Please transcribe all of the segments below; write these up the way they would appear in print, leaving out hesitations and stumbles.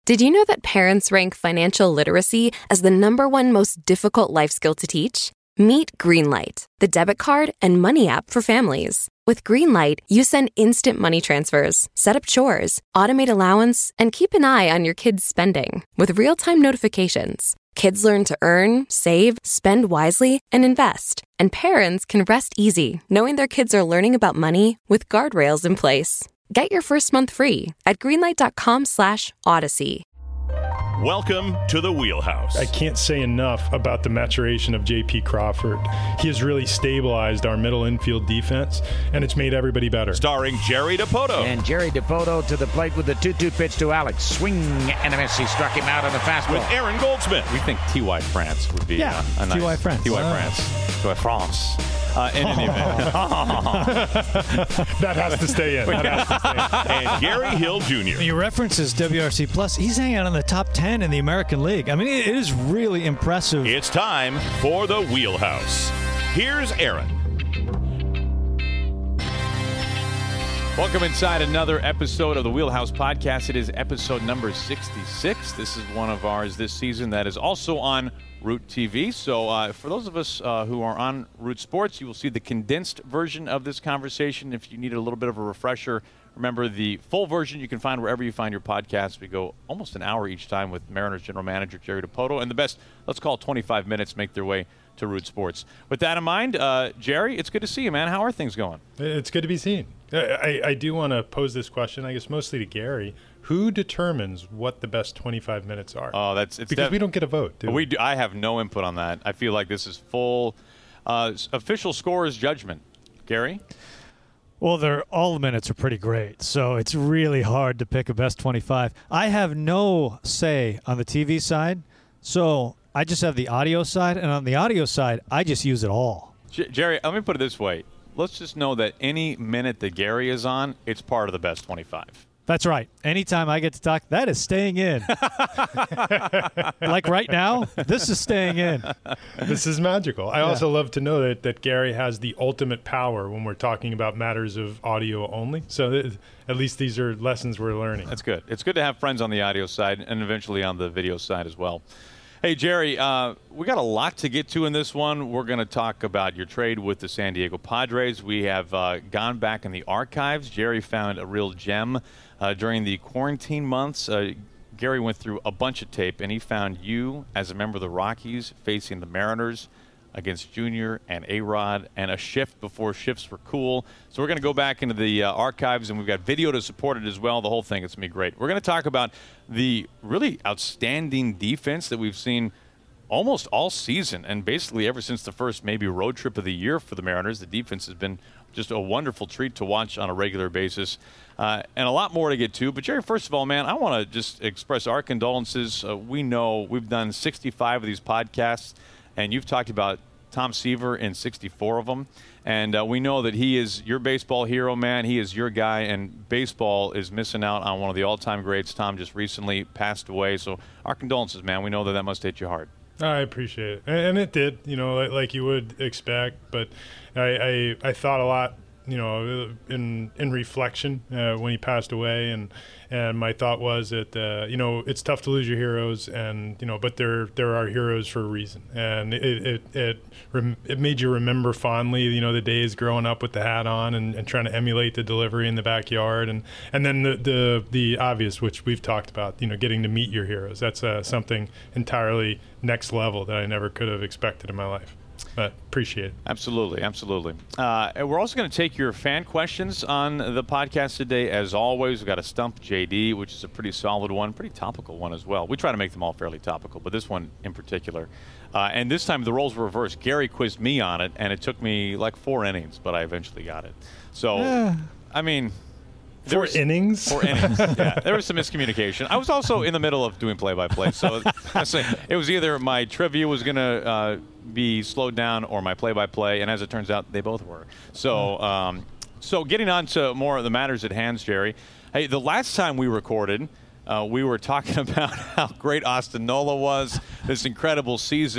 Did you know that parents rank financial literacy as the #1 most difficult life skill to teach? Meet Greenlight, the debit card and money app for families. With Greenlight, you send instant money transfers, set up chores, automate allowance, and keep an eye on your kids' spending with real-time notifications. Kids learn to earn, save, spend wisely, and invest. And parents can rest easy knowing their kids are learning about money with guardrails in place. Get your first month free at greenlight.com/Odyssey. Welcome to the Wheelhouse. I can't say enough about the maturation of J.P. Crawford. He has really stabilized our middle infield defense, and it's made everybody better. Starring Jerry Dipoto. And Jerry Dipoto to the plate with the 2-2 pitch to Alex. Swing and a miss. He struck him out on the fastball. With Aaron Goldsmith. We think T.Y. France would be a nice... T.Y. France. T.Y. France. T.Y. France. In any event. That has to stay in. And Gary Hill Jr. He references WRC Plus. He's hanging out in the top 10 in the American League. I mean, it is really impressive. It's time for the Wheelhouse. Here's Aaron. Welcome inside another episode of the Wheelhouse Podcast. It is episode number 66. This is one of ours this season that is also on Root TV. So for those of us who are on Root Sports, you will see the condensed version of this conversation. If you need a little bit of a refresher, remember the full version you can find wherever you find your podcasts. We go almost an hour each time with Mariners General Manager Jerry Dipoto, and the best, let's call it 25 minutes, make their way to Root Sports. With that in mind, Jerry, it's good to see you, man. How are things going? It's good to be seen. I do want to pose this question, I guess mostly to Gary. Who determines what the best 25 minutes are? Oh, because we don't get a vote, do we? I have no input on that. I feel like this is full official scorer's judgment. Gary? Well, all the minutes are pretty great, so it's really hard to pick a best 25. I have no say on the TV side, so I just have the audio side, and on the audio side, I just use it all. Jerry, let me put it this way. Let's just know that any minute that Gary is on, it's part of the best 25. That's right. Anytime I get to talk, that is staying in. Like right now, this is staying in. This is magical. I also love to know that Gary has the ultimate power when we're talking about matters of audio only. So at least these are lessons we're learning. That's good. It's good to have friends on the audio side and eventually on the video side as well. Hey, Jerry, we got a lot to get to in this one. We're going to talk about your trade with the San Diego Padres. We have gone back in the archives. Jerry found a real gem during the quarantine months. Gary went through a bunch of tape, and he found you as a member of the Rockies facing the Mariners against Junior and A-Rod, and a shift before shifts were cool. So we're going to go back into the archives, and we've got video to support it as well. The whole thing, it's going to be great. We're going to talk about the really outstanding defense that we've seen almost all season, and basically ever since the first maybe road trip of the year for the Mariners. The defense has been just a wonderful treat to watch on a regular basis, and a lot more to get to. But, Jerry, first of all, man, I want to just express our condolences. We know we've done 65 of these podcasts, and you've talked about Tom Seaver in 64 of them. And we know that he is your baseball hero, man. He is your guy, and baseball is missing out on one of the all-time greats. Tom just recently passed away. So our condolences, man. We know that must hit you hard. I appreciate it. And it did, like you would expect. But I thought a lot, in reflection when he passed away, and my thought was that it's tough to lose your heroes, and but there are heroes for a reason, and it made you remember fondly the days growing up with the hat on and trying to emulate the delivery in the backyard, and then the obvious, which we've talked about, getting to meet your heroes. That's something entirely next level that I never could have expected in my life. But appreciate it. Absolutely, absolutely. And we're also going to take your fan questions on the podcast today. As always, we've got a Stump JD, which is a pretty solid one, pretty topical one as well. We try to make them all fairly topical, but this one in particular. And this time the roles were reversed. Gary quizzed me on it, and it took me like 4 innings, but I eventually got it. So, I mean... 4 innings? 4 innings, yeah. There was some miscommunication. I was also in the middle of doing play-by-play, so it was either my trivia was going to be slowed down or my play-by-play, and as it turns out, they both were. So, so getting on to more of the matters at hand, Jerry. Hey, the last time we recorded, we were talking about how great Austin Nola was, this incredible season.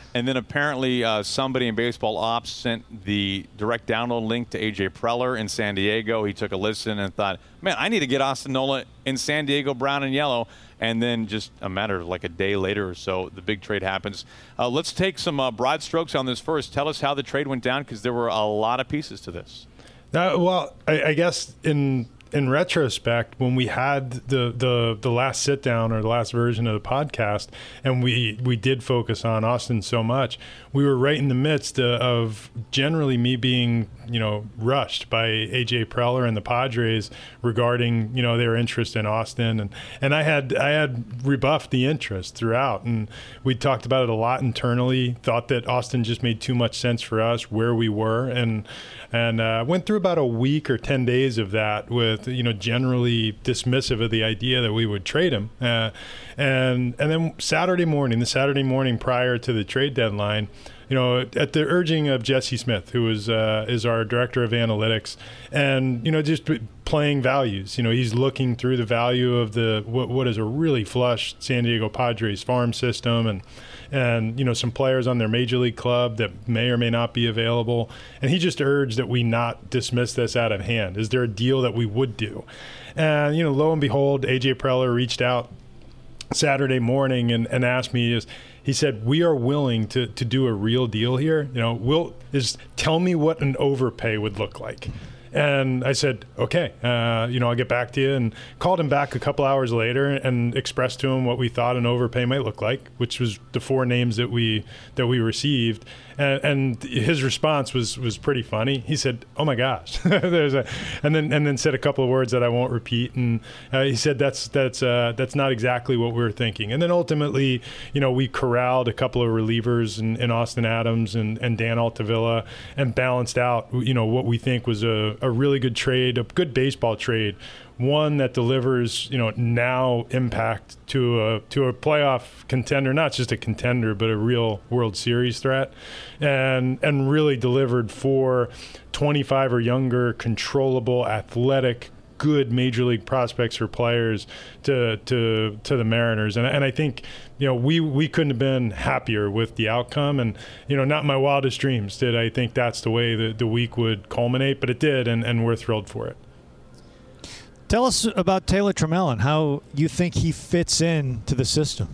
And then apparently somebody in baseball ops sent the direct download link to A.J. Preller in San Diego. He took a listen and thought, man, I need to get Austin Nola in San Diego brown and yellow. And then just a matter of like a day later or so, the big trade happens. Let's take some broad strokes on this first. Tell us how the trade went down, because there were a lot of pieces to this. Well, I guess in retrospect, when we had the last sit down or the last version of the podcast, and we did focus on Austin so much, we were right in the midst of generally me being rushed by AJ Preller and the Padres regarding their interest in Austin, and I had rebuffed the interest throughout, and we talked about it a lot internally. Thought that Austin just made too much sense for us where we were, and went through about a week or 10 days of that with generally dismissive of the idea that we would trade him, and then the Saturday morning prior to the trade deadline, at the urging of Jesse Smith, who is our director of analytics, and just playing values. He's looking through the value of what is a really flush San Diego Padres farm system, and some players on their major league club that may or may not be available. And he just urged that we not dismiss this out of hand. Is there a deal that we would do? And, lo and behold, AJ Preller reached out Saturday morning and asked me, he said, we are willing to do a real deal here. Tell me what an overpay would look like. And I said, okay, I'll get back to you, and called him back a couple hours later and expressed to him what we thought an overpay might look like, which was the 4 names that we received. And his response was pretty funny. He said, "Oh my gosh," and then said a couple of words that I won't repeat. And he said that's not exactly what we were thinking. And then ultimately, we corralled a couple of relievers in Austin Adams and Dan Altavilla, and balanced out what we think was a really good trade, a good baseball trade. One that delivers, now impact to a playoff contender, not just a contender, but a real World Series threat, and really delivered for 25 or younger, controllable, athletic, good major league prospects or players to the Mariners. And I think, we couldn't have been happier with the outcome. And, not in my wildest dreams did I think that's the way the week would culminate, but it did, and we're thrilled for it. Tell us about Taylor Trammell and how you think he fits in to the system.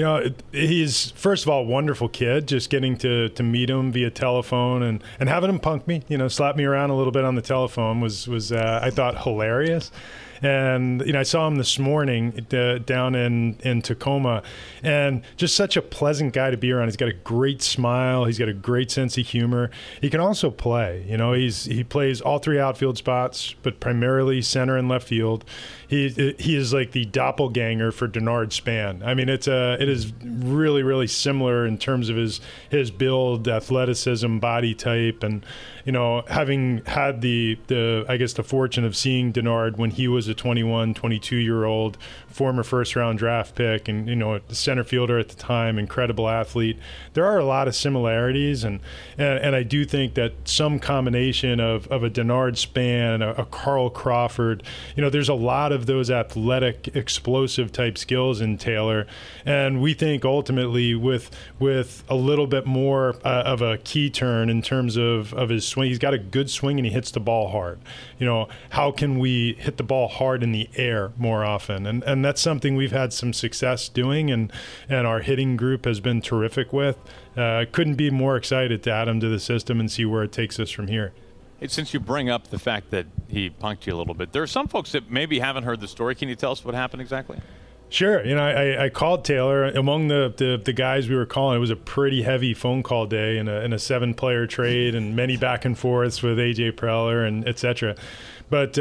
He's, first of all, a wonderful kid. Just getting to meet him via telephone and having him punk me, slap me around a little bit on the telephone was I thought, hilarious. And, I saw him this morning down in Tacoma, and just such a pleasant guy to be around. He's got a great smile. He's got a great sense of humor. He can also play. He plays all 3 outfield spots, but primarily center and left field. He is like the doppelganger for Denard Span. I mean, it is really, really similar in terms of his build, athleticism, body type, and having had the fortune of seeing Denard when he was a 21, 22-year-old former first-round draft pick, and a center fielder at the time, incredible athlete. There are a lot of similarities, and I do think that some combination of a Denard Span, a Carl Crawford, there's a lot of those athletic, explosive type skills in Taylor, and we think ultimately with a little bit more of a key turn in terms of his swing. He's got a good swing and he hits the ball hard. How can we hit the ball hard in the air more often? And that's something we've had some success doing, and our hitting group has been terrific with. Couldn't be more excited to add him to the system and see where it takes us from here. Since you bring up the fact that he punked you a little bit, there are some folks that maybe haven't heard the story. Can you tell us what happened exactly? Sure. I called Taylor. Among the guys we were calling, it was a pretty heavy phone call day in a 7-player trade and many back and forths with AJ Preller and et cetera. But,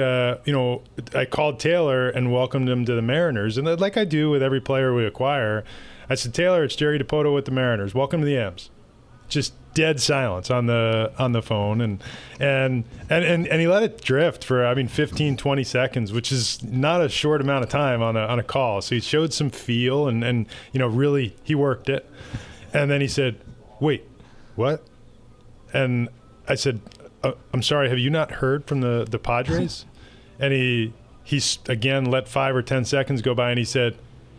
I called Taylor and welcomed him to the Mariners. And like I do with every player we acquire, I said, "Taylor, it's Jerry Dipoto with the Mariners. Welcome to the M's." Just dead silence on the phone, and he let it drift for 15, 20 seconds, which is not a short amount of time on a call. So he showed some feel, and really he worked it. And then he said, "Wait, what?" And I said, "I'm sorry, have you not heard from the Padres?" And he again let 5 or 10 seconds go by, and he said,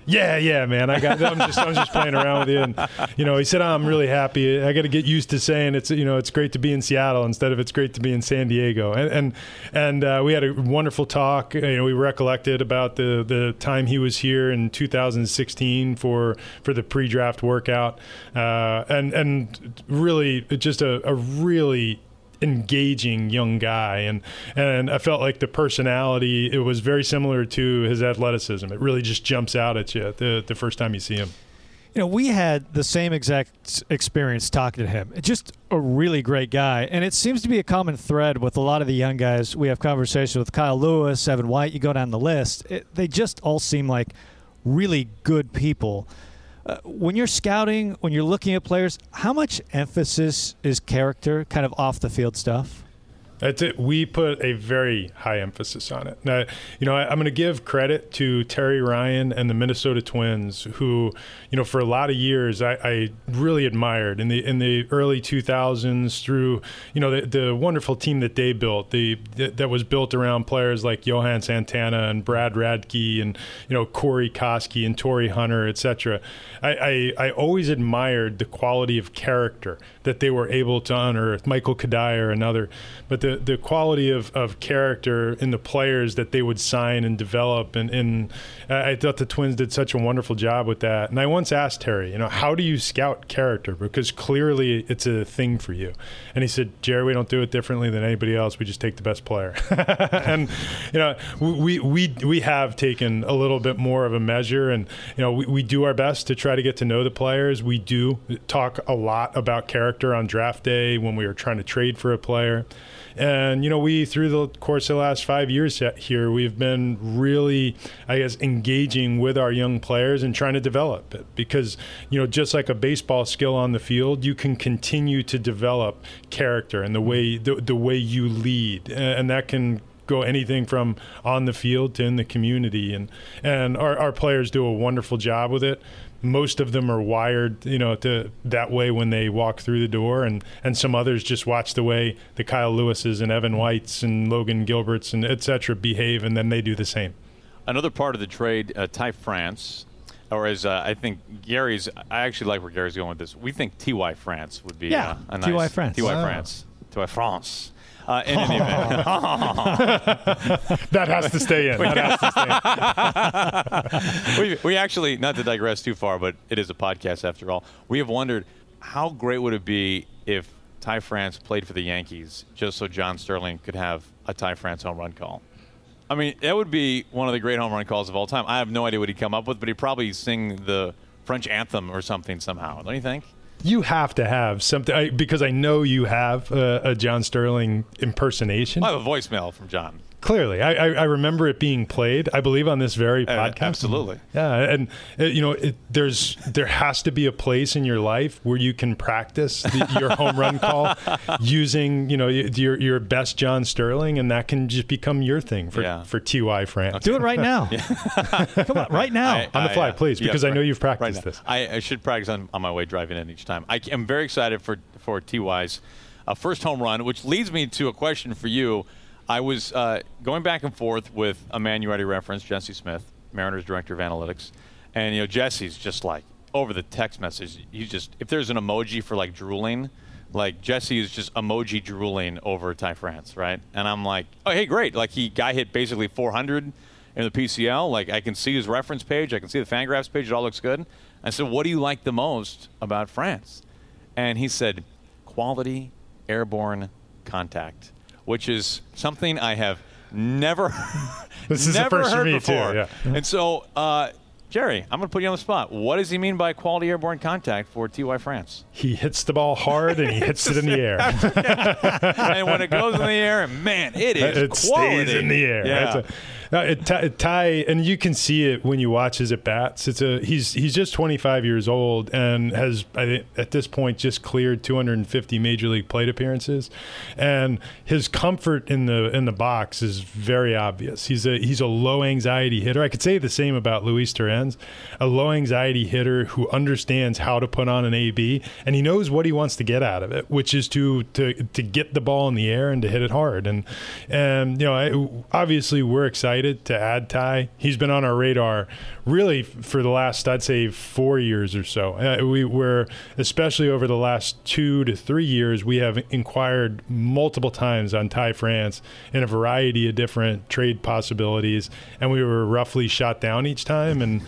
Yeah, man. I'm just playing around with you. And, he said, I'm really happy. I got to get used to saying it's great to be in Seattle instead of it's great to be in San Diego. And we had a wonderful talk. We recollected about the time he was here in 2016 for the pre-draft workout. And really just a really engaging young guy, and I felt like the personality, it was very similar to his athleticism. It really just jumps out at you the first time you see him. We had the same exact experience talking to him. Just a really great guy, and it seems to be a common thread with a lot of the young guys. We have conversations with Kyle Lewis, Evan White, you go down the list. They just all seem like really good people. When you're scouting, when you're looking at players, how much emphasis is character, kind of off the field stuff? That's it. We put a very high emphasis on it. Now, I'm going to give credit to Terry Ryan and the Minnesota Twins, who, for a lot of years I really admired in the early 2000s through, the wonderful team that they built, that was built around players like Johan Santana and Brad Radke and, Corey Koski and Torrey Hunter, etc. I always admired the quality of character that they were able to unearth. Michael Kadire, another, but the quality of character in the players that they would sign and develop, and I thought the Twins did such a wonderful job with that. And I once asked Terry, how do you scout character? Because clearly it's a thing for you. And he said, Jerry, we don't do it differently than anybody else. We just take the best player. And we have taken a little bit more of a measure, and we do our best to try to get to know the players. We do talk a lot about character on draft day when we were trying to trade for a player. And, we, through the course of the last 5 years here, we've been really, engaging with our young players and trying to develop it. Because, just like a baseball skill on the field, you can continue to develop character and the way you lead. And that can go anything from on the field to in the community. And our players do a wonderful job with it. Most of them are wired, to that way when they walk through the door, and some others just watch the way the Kyle Lewises and Evan Whites and Logan Gilberts and et cetera behave, and then they do the same. Another part of the trade, Ty France, or as I think Gary's, I actually like where Gary's going with this. We think T.Y. France would be a nice. T.Y. France. T.Y. France. T.Y. France. In any event. That has to stay in. We actually, not to digress too far, but it is a podcast after all, we have wondered how great would it be if Ty France played for the Yankees just so John Sterling could have a Ty France home run call. I mean, that would be one of the great home run calls of all time. I have no idea what he'd come up with, but he'd probably sing the French anthem or something somehow. Don't you think? You have to have something, because I know you have a John Sterling impersonation. I have a voicemail from John. Clearly. I remember it being played, I believe, on this very podcast. Absolutely. Yeah, and there has to be a place in your life where you can practice your home run call using your best John Sterling, and that can just become your thing for T.Y. France. Okay. Do it right now. Come on, right now. On the fly, please, because I know you've practiced this. I should practice on my way driving in each time. I am very excited for T.Y.'s first home run, which leads me to a question for you. I was going back and forth with a man you already referenced, Jesse Smith, Mariners Director of Analytics. And, Jesse's just like, over the text message, if there's an emoji for like drooling, like Jesse is just emoji drooling over Ty France, right? And I'm like, oh, hey, great. Like guy hit basically 400 in the PCL. Like I can see his reference page. I can see the Fangraphs page. It all looks good. I said, what do you like the most about France? And he said, quality airborne contact, which is something I have never this is never the first heard for me before. Too, yeah. And so, Jerry, I'm going to put you on the spot. What does he mean by quality airborne contact for T.Y. France? He hits the ball hard and he hits it in the air. And when it goes in the air, man, it is quality. It stays in the air. Yeah. Ty, and you can see it when you watch his at bats. He's just 25 years old and has, I think, at this point just cleared 250 major league plate appearances, and his comfort in the box is very obvious. He's a low anxiety hitter. I could say the same about Luis Torrens, a low anxiety hitter who understands how to put on an AB, and he knows what he wants to get out of it, which is to get the ball in the air and to hit it hard. And obviously we're excited to add Ty. He's been on our radar really for the last, I'd say, 4 years or so. We were, especially over the last 2 to 3 years, we have inquired multiple times on Ty France in a variety of different trade possibilities, and we were roughly shot down each time. And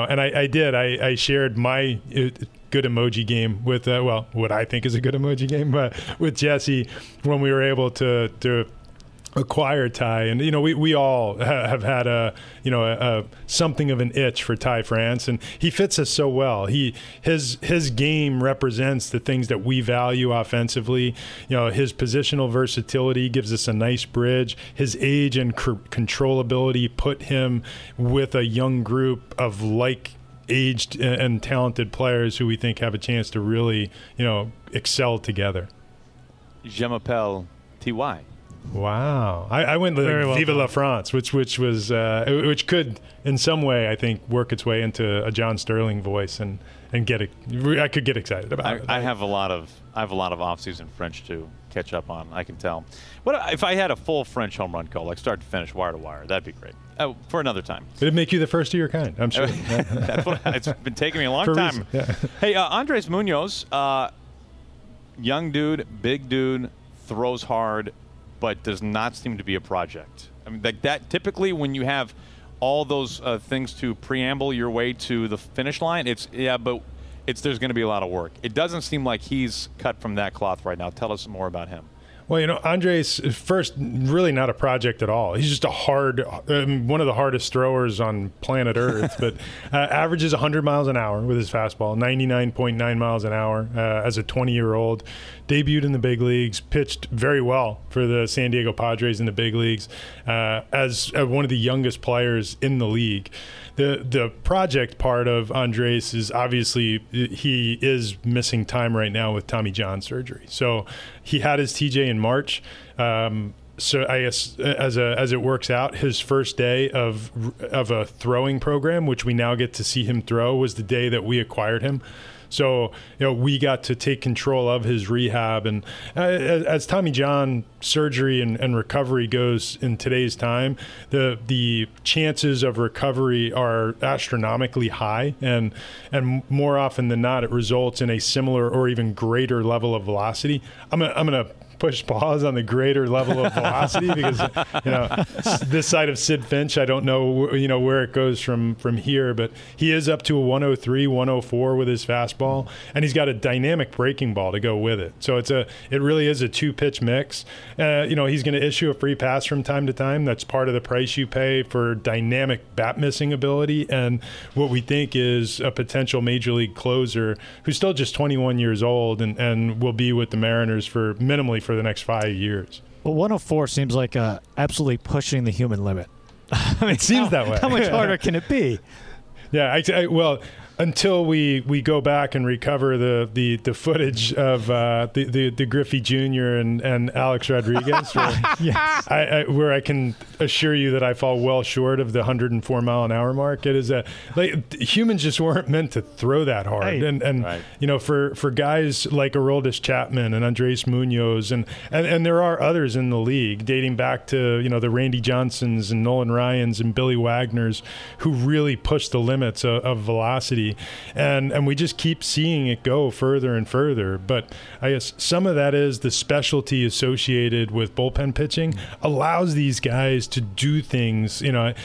I shared my good emoji game with what I think is a good emoji game, but with Jesse when we were able to acquire Ty. And we all have had a something of an itch for Ty France, and he fits us so well. His game represents the things that we value offensively. His positional versatility gives us a nice bridge. His age and controllability put him with a young group of aged and talented players who we think have a chance to really, excel together. Je m'appelle T.Y. Wow, I went with Vive la France, which was which could in some way I think work its way into a John Sterling voice and I could get excited about it. I have a lot of off-season French to catch up on. I can tell. What if I had a full French home run call, like start to finish, wire to wire? That'd be great. For another time. It'd make you the first of your kind, I'm sure. That's what it's been taking me a long time. Yeah. Hey, Andres Munoz, young dude, big dude, throws hard, but does not seem to be a project. I mean, like that. Typically, when you have all those things to preamble your way to the finish line, there's going to be a lot of work. It doesn't seem like he's cut from that cloth right now. Tell us more about him. Well, Andres, first, really not a project at all. He's just one of the hardest throwers on planet Earth, but averages 100 miles an hour with his fastball, 99.9 miles an hour as a 20-year-old. Debuted in the big leagues, pitched very well for the San Diego Padres in the big leagues as one of the youngest players in the league. The project part of Andres is obviously he is missing time right now with Tommy John surgery. So he had his TJ in March. So I guess as it works out, his first day of a throwing program, which we now get to see him throw, was the day that we acquired him. So, we got to take control of his rehab. And as Tommy John surgery and recovery goes in today's time, the chances of recovery are astronomically high. And more often than not, it results in a similar or even greater level of velocity. I'm gonna push pause on the greater level of velocity because this side of Sid Finch, I don't know where it goes from here, but he is up to a 103, 104 with his fastball, and he's got a dynamic breaking ball to go with it. So it really is a two-pitch mix. He's going to issue a free pass from time to time. That's part of the price you pay for dynamic bat missing ability and what we think is a potential major league closer who's still just 21 years old and will be with the Mariners for minimally for the next 5 years. Well, 104 seems like absolutely pushing the human limit. I mean, it seems that way. How much harder can it be? Yeah, well, until we go back and recover the footage of the Griffey Jr. and Alex Rodriguez, where I can assure you that I fall well short of the 104 mile an hour mark. It is humans just weren't meant to throw that hard, right. and right. For guys like Aroldis Chapman and Andres Munoz and there are others in the league dating back to the Randy Johnsons and Nolan Ryans and Billy Wagners who really push the limits of velocity. And we just keep seeing it go further and further. But I guess some of that is the specialty associated with bullpen pitching allows these guys to do things,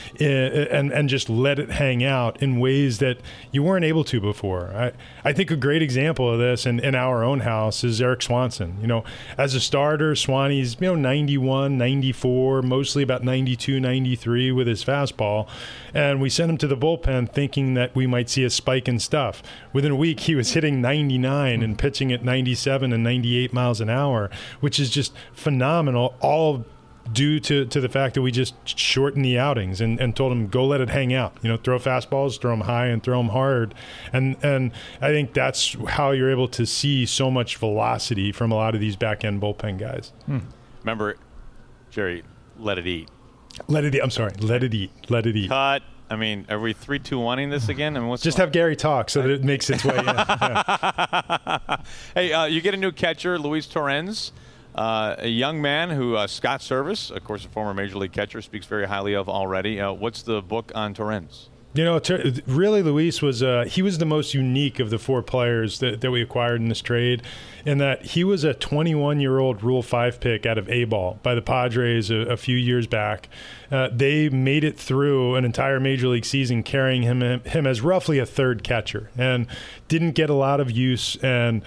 and just let it hang out in ways that you weren't able to before. I think a great example of this in our own house is Eric Swanson. As a starter, Swanee's 91, 94, mostly about 92, 93 with his fastball. And we sent him to the bullpen thinking that we might see a spike in stuff. Within a week, he was hitting 99 and pitching at 97 and 98 miles an hour, which is just phenomenal, all due to the fact that we just shortened the outings and told him, go let it hang out. Throw fastballs, throw them high, and throw them hard. And I think that's how you're able to see so much velocity from a lot of these back-end bullpen guys. Remember, Jerry, let it eat. Let it eat. I'm sorry. Let it eat. Let it eat. Cut. I mean, are we 3-2-1ing this again? I mean, just have Gary talk so that it makes its way in. Yeah. Hey, you get a new catcher, Luis Torrens, a young man who Scott Service, of course, a former Major League catcher, speaks very highly of already. What's the book on Torrens? Really, Luis was he was the most unique of the 4 players that we acquired in this trade, in that he was a 21-year-old Rule 5 pick out of A-ball by the Padres a few years back. They made it through an entire Major League season carrying him as roughly a third catcher, and didn't get a lot of use. And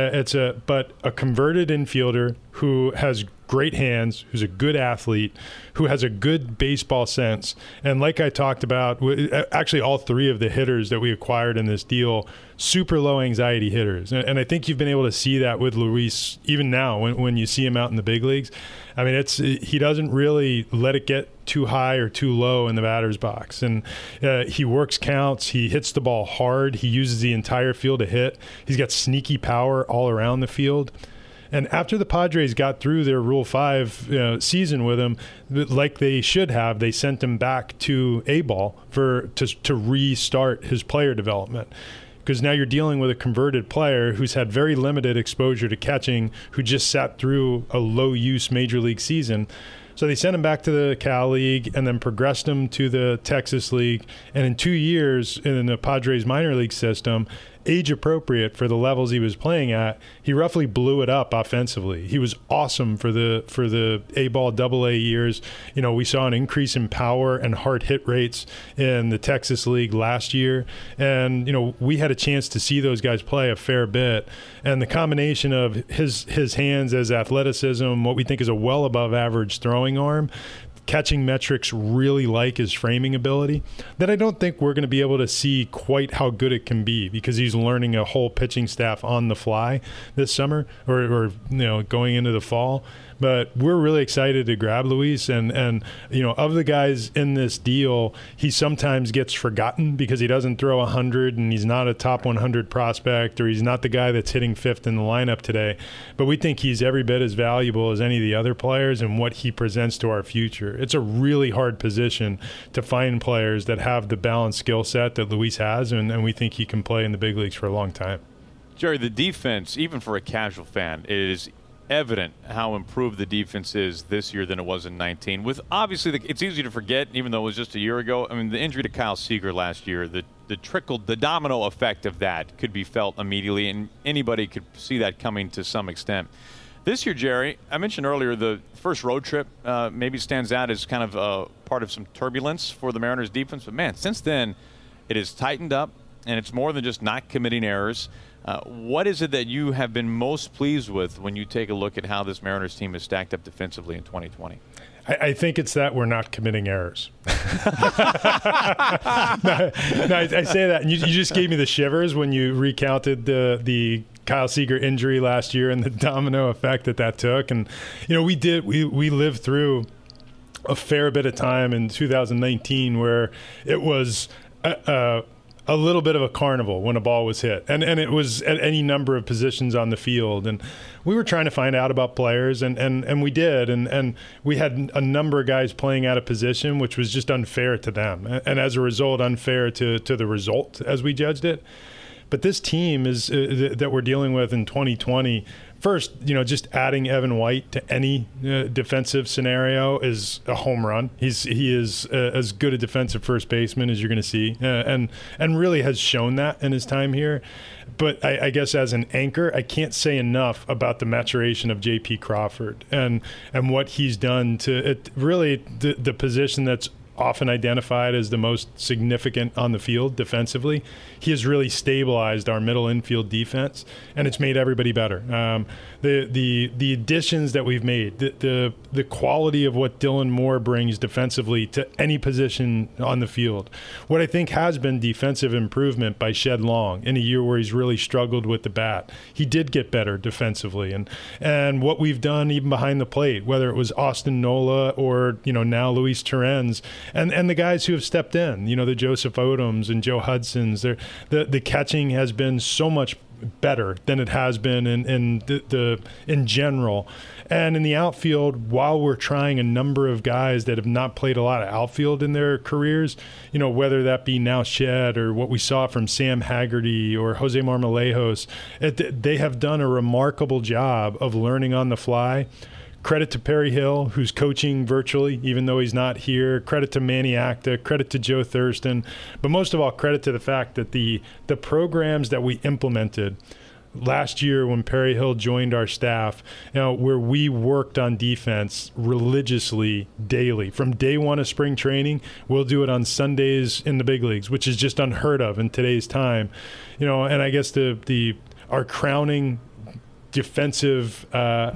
but a converted infielder who has great hands, who's a good athlete, who has a good baseball sense. And like I talked about, actually all 3 of the hitters that we acquired in this deal, super low anxiety hitters. And I think you've been able to see that with Luis even now when you see him out in the big leagues. I mean, he doesn't really let it get too high or too low in the batter's box. And he works counts. He hits the ball hard. He uses the entire field to hit. He's got sneaky power all around the field. And after the Padres got through their Rule 5 season with him, like they should have, they sent him back to A-ball to restart his player development. Because now you're dealing with a converted player who's had very limited exposure to catching, who just sat through a low-use Major League season. So they sent him back to the Cal League and then progressed him to the Texas League. And in 2 years in the Padres minor league system, age appropriate for the levels he was playing at, he roughly blew it up offensively. He was awesome for the A-ball AA years. We saw an increase in power and hard hit rates in the Texas League last year. And, we had a chance to see those guys play a fair bit. And the combination of his hands as athleticism, what we think is a well above average throwing arm, catching metrics really like his framing ability, that I don't think we're going to be able to see quite how good it can be, because he's learning a whole pitching staff on the fly this summer or going into the fall. But we're really excited to grab Luis, and of the guys in this deal, he sometimes gets forgotten because he doesn't throw 100 and he's not a top 100 prospect, or he's not the guy that's hitting 5th in the lineup today. But we think he's every bit as valuable as any of the other players and what he presents to our future. It's a really hard position to find players that have the balanced skill set that Luis has, and we think he can play in the big leagues for a long time. Jerry, the defense, even for a casual fan, is evident how improved the defense is this year than it was in 19. With obviously, it's easy to forget, even though it was just a year ago. I mean, the injury to Kyle Seager last year, the domino effect of that could be felt immediately, and anybody could see that coming to some extent. This year, Jerry, I mentioned earlier the first road trip maybe stands out as kind of part of some turbulence for the Mariners defense. But, man, since then, it has tightened up, and it's more than just not committing errors. What is it that you have been most pleased with when you take a look at how this Mariners team is stacked up defensively in 2020? I think it's that we're not committing errors. I say that, and you just gave me the shivers when you recounted the Kyle Seager injury last year and the domino effect that took. And, we lived through a fair bit of time in 2019 where it was a little bit of a carnival when a ball was hit. And it was at any number of positions on the field. And we were trying to find out about players, and we did. And we had a number of guys playing out of position, which was just unfair to them. And as a result, unfair to the result as we judged it. But this team is that we're dealing with in 2020, first, just adding Evan White to any defensive scenario is a home run. He is as good a defensive first baseman as you're going to see, and really has shown that in his time here. But I guess as an anchor, I can't say enough about the maturation of J.P. Crawford and what he's done to it. Really, the position that's often identified as the most significant on the field defensively. He has really stabilized our middle infield defense, and it's made everybody better. The additions that we've made, the quality of what Dylan Moore brings defensively to any position on the field. What I think has been defensive improvement by Shed Long in a year where he's really struggled with the bat. He did get better defensively, and what we've done even behind the plate, whether it was Austin Nola or now Luis Torrens, and the guys who have stepped in, the Joseph Odoms and Joe Hudsons, the catching has been so much better than it has been in general. And in the outfield, while we're trying a number of guys that have not played a lot of outfield in their careers, whether that be now Shed or what we saw from Sam Haggerty or Jose Marmolejos, they have done a remarkable job of learning on the fly, credit to Perry Hill, who's coaching virtually, even though he's not here. Credit to Manny Acta. Credit to Joe Thurston. But most of all, credit to the fact that the programs that we implemented last year when Perry Hill joined our staff, where we worked on defense religiously daily. From day one of spring training, we'll do it on Sundays in the big leagues, which is just unheard of in today's time. And I guess our crowning defensive,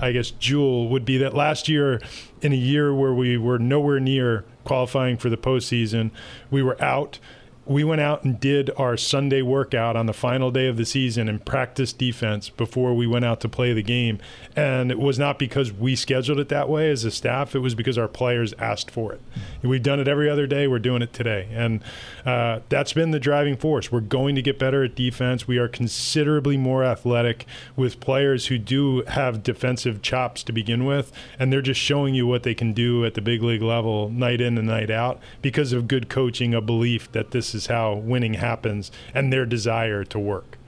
jewel would be that last year, in a year where we were nowhere near qualifying for the postseason, we were out. We went out and did our Sunday workout on the final day of the season and practiced defense before we went out to play the game. And it was not because we scheduled it that way as a staff. It was because our players asked for it. We've done it every other day. We're doing it today. And that's been the driving force. We're going to get better at defense. We are considerably more athletic with players who do have defensive chops to begin with. And they're just showing you what they can do at the big league level night in and night out because of good coaching, a belief that this is how winning happens, and their desire to work.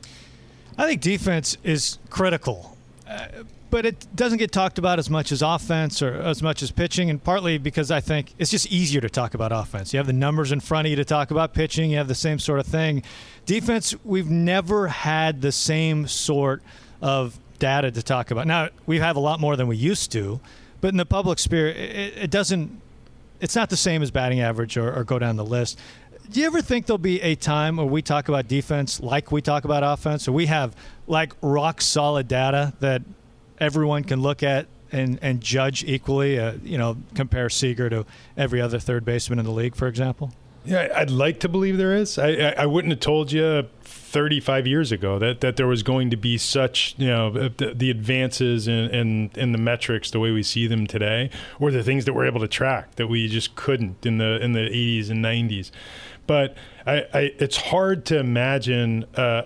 I think defense is critical, but it doesn't get talked about as much as offense or as much as pitching, and partly because I think it's just easier to talk about offense. You have the numbers in front of you to talk about pitching. You have the same sort of thing. Defense, we've never had the same sort of data to talk about. Now, we have a lot more than we used to, but in the public sphere, it doesn't. It's not the same as batting average or go down the list. Do you ever think there'll be a time where we talk about defense like we talk about offense, or we have like rock solid data that everyone can look at and judge equally? Compare Seager to every other third baseman in the league, for example. Yeah, I'd like to believe there is. I wouldn't have told you 35 years ago that there was going to be such, the advances in the metrics the way we see them today, or the things that we're able to track that we just couldn't in the 80s and 90s. But it's hard to imagine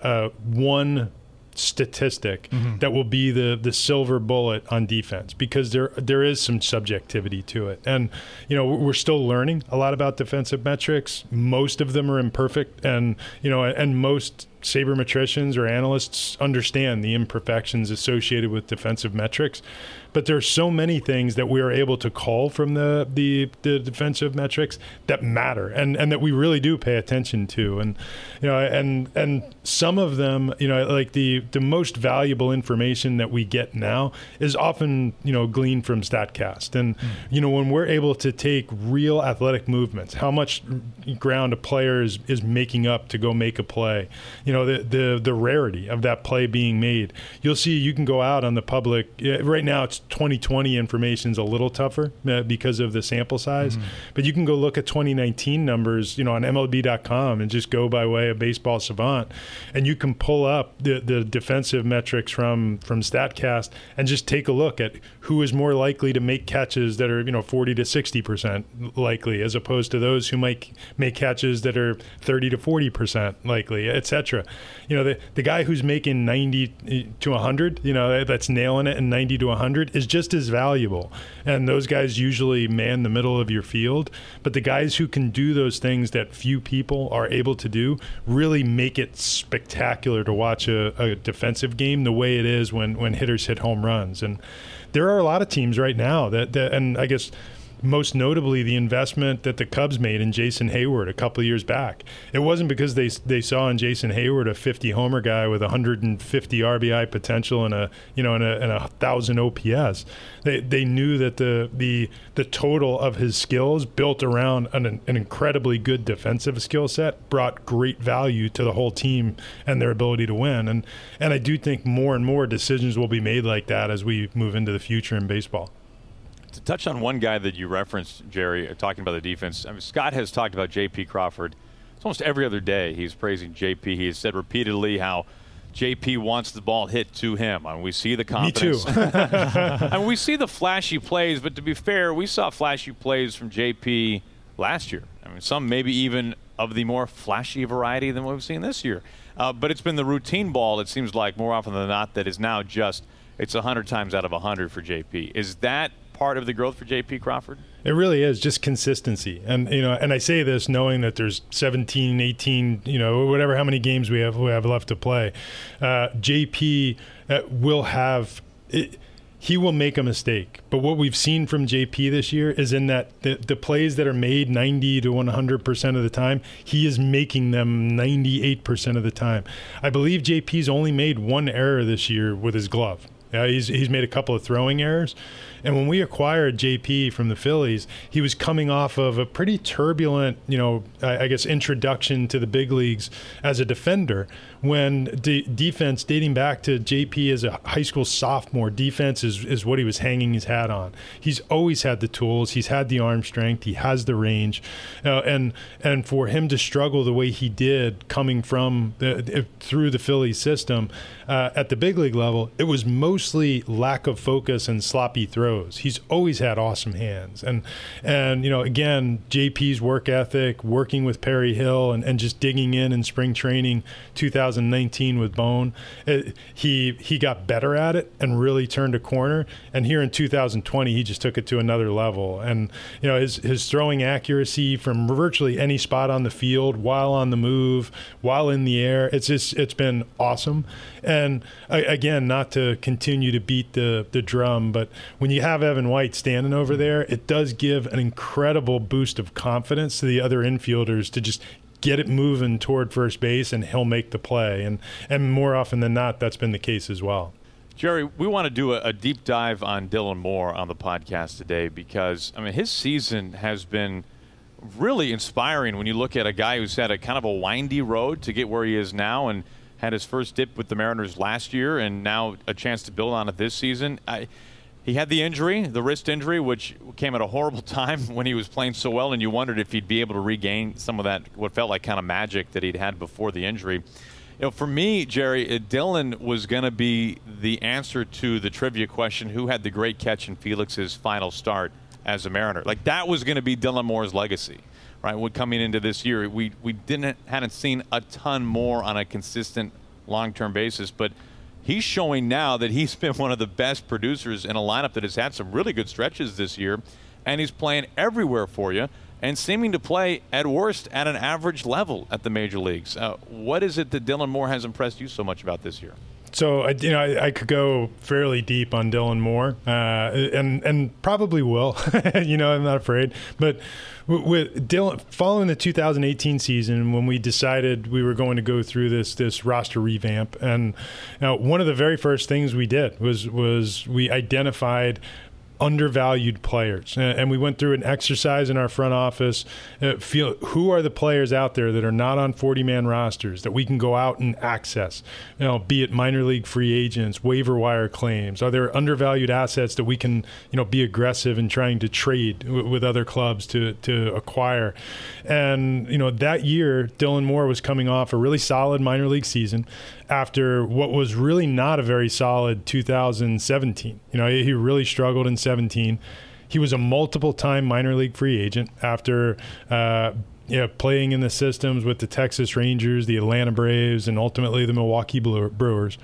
one statistic that will be the silver bullet on defense, because there is some subjectivity to it. And, we're still learning a lot about defensive metrics. Most of them are imperfect, and most sabermetricians or analysts understand the imperfections associated with defensive metrics. But there are so many things that we are able to call from the defensive metrics that matter and that we really do pay attention to. And and some of them, like the most valuable information that we get now is often gleaned from StatCast. And when we're able to take real athletic movements, how much ground a player is making up to go make a play, the rarity of that play being made. You'll see you can go out on the public. Right now it's 2020 information is a little tougher because of the sample size. But you can go look at 2019 numbers, on MLB.com and just go by way of Baseball Savant, and you can pull up the defensive metrics from StatCast and just take a look at who is more likely to make catches that are 40 to 60% likely, as opposed to those who might make catches that are 30 to 40% likely, etc. The guy who's making 90 to 100, that's nailing it, and 90 to 100 is just as valuable. And those guys usually man the middle of your field. But the guys who can do those things that few people are able to do really make it spectacular to watch a defensive game the way it is when hitters hit home runs. And there are a lot of teams right now that and I guess most notably the investment that the Cubs made in Jason Hayward a couple of years back. It wasn't because they saw in Jason Hayward a 50 homer guy with 150 RBI potential and a 1,000 OPS. They knew that the total of his skills built around an incredibly good defensive skill set brought great value to the whole team and their ability to win. And I do think more and more decisions will be made like that as we move into the future in baseball. To touch on one guy that you referenced, Jerry, talking about the defense, Scott has talked about J.P. Crawford. It's almost every other day he's praising J.P. He has said repeatedly how J.P. wants the ball hit to him. We see the confidence. Me too. We see the flashy plays, but to be fair, we saw flashy plays from J.P. last year. Some maybe even of the more flashy variety than what we've seen this year. But it's been the routine ball, it seems like, more often than not, that is now it's 100 times out of 100 for J.P. Is that part of the growth for J.P. Crawford? It really is just consistency. And and I say this knowing that there's 17, 18, whatever how many games we have left to play. J.P. will have he will make a mistake. But what we've seen from JP this year is in that the plays that are made 90 to 100% of the time, he is making them 98% of the time. I believe JP's only made one error this year with his glove. He's made a couple of throwing errors. And when we acquired JP from the Phillies, he was coming off of a pretty turbulent, I guess, introduction to the big leagues as a defender. When defense, dating back to JP as a high school sophomore, defense is what he was hanging his hat on. He's always had the tools. He's had the arm strength. He has the range. And for him to struggle the way he did coming from through the Phillies system at the big league level, it was mostly lack of focus and sloppy throws. He's always had awesome hands. And again, JP's work ethic, working with Perry Hill and just digging in spring training 2019 with Bone, he got better at it and really turned a corner. And here in 2020, he just took it to another level. And, his throwing accuracy from virtually any spot on the field, while on the move, while in the air, it's been awesome. And again, not to continue to beat the drum, but when you have Evan White standing over there, it does give an incredible boost of confidence to the other infielders to just get it moving toward first base, and he'll make the play. And more often than not, that's been the case as well. Jerry, we want to do a deep dive on Dylan Moore on the podcast today because, his season has been really inspiring when you look at a guy who's had a kind of a windy road to get where he is now and had his first dip with the Mariners last year and now a chance to build on it this season. He had the injury, the wrist injury, which came at a horrible time when he was playing so well, and you wondered if he'd be able to regain some of that, what felt like kind of magic that he'd had before the injury. For me, Jerry, Dylan was going to be the answer to the trivia question, who had the great catch in Felix's final start as a Mariner? Like, that was going to be Dylan Moore's legacy, right? When coming into this year, we hadn't seen a ton more on a consistent long-term basis, but he's showing now that he's been one of the best producers in a lineup that has had some really good stretches this year, and he's playing everywhere for you and seeming to play, at worst, at an average level at the major leagues. What is it that Dylan Moore has impressed you so much about this year? So, I could go fairly deep on Dylan Moore, and probably will. I'm not afraid. But with Dylan, following the 2018 season, when we decided we were going to go through this roster revamp, and one of the very first things we did was we identified undervalued players, and we went through an exercise in our front office. Who are the players out there that are not on 40-man rosters that we can go out and access? Be it minor league free agents, waiver wire claims. Are there undervalued assets that we can, be aggressive in trying to trade with other clubs to acquire? And that year, Dylan Moore was coming off a really solid minor league season after what was really not a very solid 2017. He really struggled in 17. He was a multiple-time minor league free agent after playing in the systems with the Texas Rangers, the Atlanta Braves, and ultimately the Milwaukee Brewers.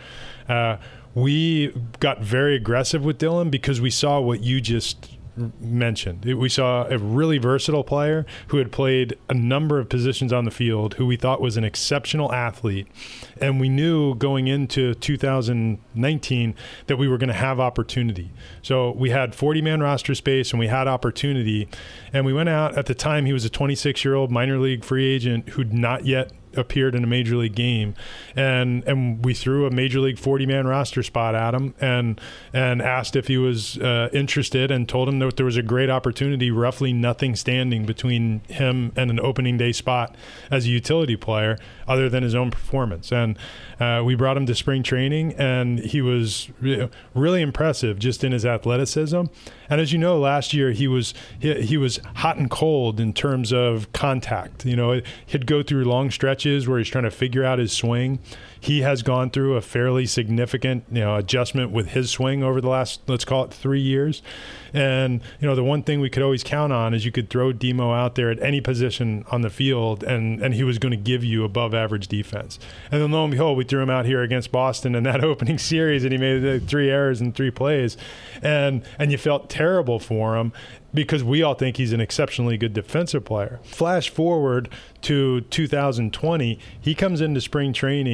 We got very aggressive with Dylan because we saw what you just mentioned. We saw a really versatile player who had played a number of positions on the field, who we thought was an exceptional athlete. And we knew going into 2019 that we were going to have opportunity. So we had 40-man roster space and we had opportunity. And we went out, at the time he was a 26-year-old minor league free agent who'd not yet appeared in a major league game, and we threw a major league 40-man roster spot at him and asked if he was interested, and told him that there was a great opportunity, roughly nothing standing between him and an opening day spot as a utility player other than his own performance. And we brought him to spring training, and he was really impressive just in his athleticism. And as you know, last year he was hot and cold in terms of contact. He'd go through long stretches where he's trying to figure out his swing. He has gone through a fairly significant adjustment with his swing over the last, let's call it, 3 years. And the one thing we could always count on is you could throw Demo out there at any position on the field, and he was going to give you above average defense. And then lo and behold, we threw him out here against Boston in that opening series, and he made 3 errors in 3 plays, and you felt terrible for him, because we all think he's an exceptionally good defensive player. Flash forward to 2020, he comes into spring training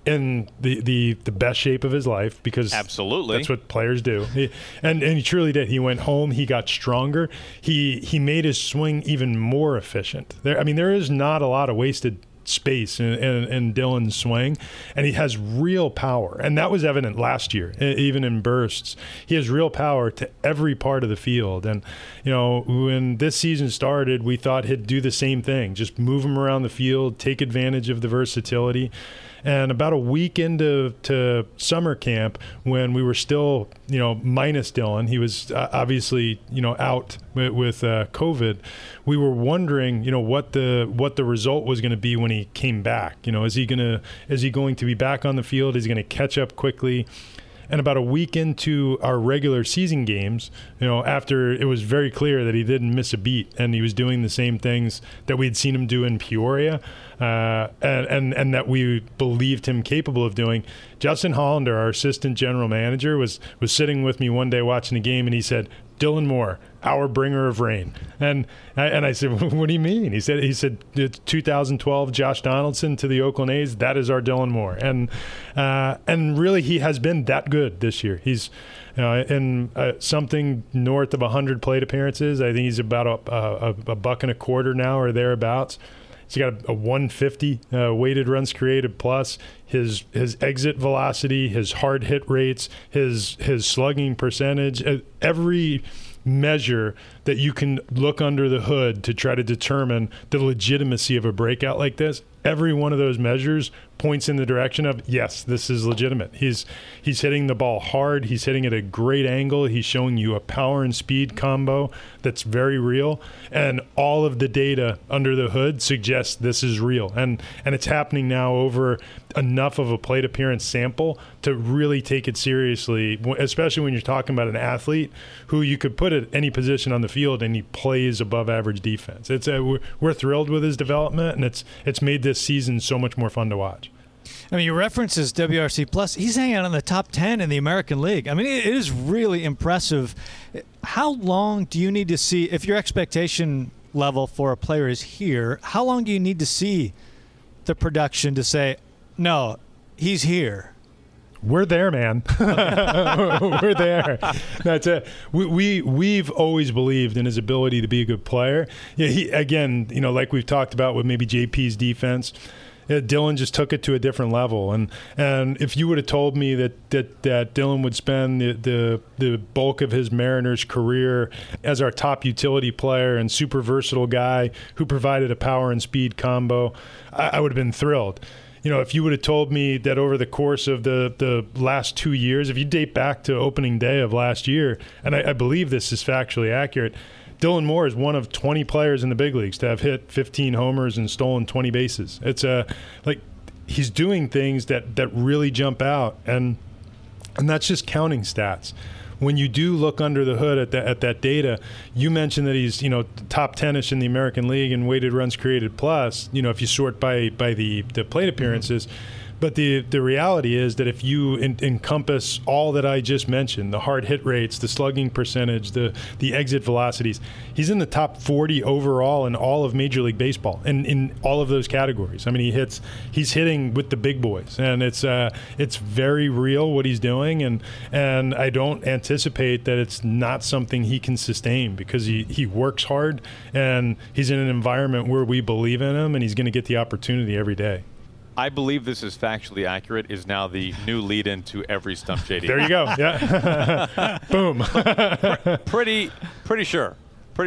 in the best shape of his life, because absolutely that's what players do. And he truly did. He went home. He got stronger. He made his swing even more efficient. There is not a lot of wasted space in Dylan's swing, and he has real power, and that was evident last year. Even in bursts, he has real power to every part of the field. And when this season started, we thought he'd do the same thing, just move him around the field, take advantage of the versatility. And about a week into summer camp, when we were still, minus Dylan, he was obviously, out with COVID. We were wondering, what the result was going to be when he came back. Is he going to be back on the field? Is he going to catch up quickly? And about a week into our regular season games, after it was very clear that he didn't miss a beat and he was doing the same things that we'd seen him do in Peoria, and that we believed him capable of doing, Justin Hollander, our assistant general manager, was sitting with me one day watching the game, and he said, "Dylan Moore, our bringer of rain." And I said, "What do you mean?" He said, "It's 2012 Josh Donaldson to the Oakland A's. That is our Dylan Moore." And really, he has been that good this year. He's in something north of 100 plate appearances. I think he's about a buck and a quarter now or thereabouts. He's got a 150 weighted runs created plus. His exit velocity, his hard hit rates, his slugging percentage, every measure that you can look under the hood to try to determine the legitimacy of a breakout like this, every one of those measures points in the direction of, yes, this is legitimate. He's hitting the ball hard. He's hitting at a great angle. He's showing you a power and speed combo that's very real. And all of the data under the hood suggests this is real. And it's happening now over enough of a plate appearance sample to really take it seriously, especially when you're talking about an athlete who you could put at any position on the field and he plays above average defense. We're thrilled with his development, and it's made this season so much more fun to watch. I mean, you references WRC Plus. He's hanging out in the top 10 in the American League. I mean, it is really impressive. How long do you need to see, if your expectation level for a player is here, how long do you need to see the production to say, no, he's here? We're there, man. We're there. That's it. We've always believed in his ability to be a good player. Yeah, he, again, like we've talked about with maybe JP's defense, Dylan just took it to a different level. And if you would have told me that Dylan would spend the bulk of his Mariners career as our top utility player and super versatile guy who provided a power and speed combo, I would have been thrilled. If you would have told me that over the course of the last 2 years, if you date back to opening day of last year, and I believe this is factually accurate, Dylan Moore is one of 20 players in the big leagues to have hit 15 homers and stolen 20 bases. It's he's doing things that really jump out, and that's just counting stats. When you do look under the hood at that data, you mentioned that he's top 10ish in the American League in weighted runs created plus. If you sort by the plate appearances. But the reality is that if you encompass all that I just mentioned, the hard hit rates, the slugging percentage, the exit velocities, he's in the top 40 overall in all of Major League Baseball, in all of those categories. I mean, he's hitting with the big boys, and it's very real what he's doing, and I don't anticipate that it's not something he can sustain, because he works hard, and he's in an environment where we believe in him, and he's going to get the opportunity every day. I believe this is factually accurate is now the new lead-in to every Stump JD. There you go. Yeah. Boom. Pretty sure.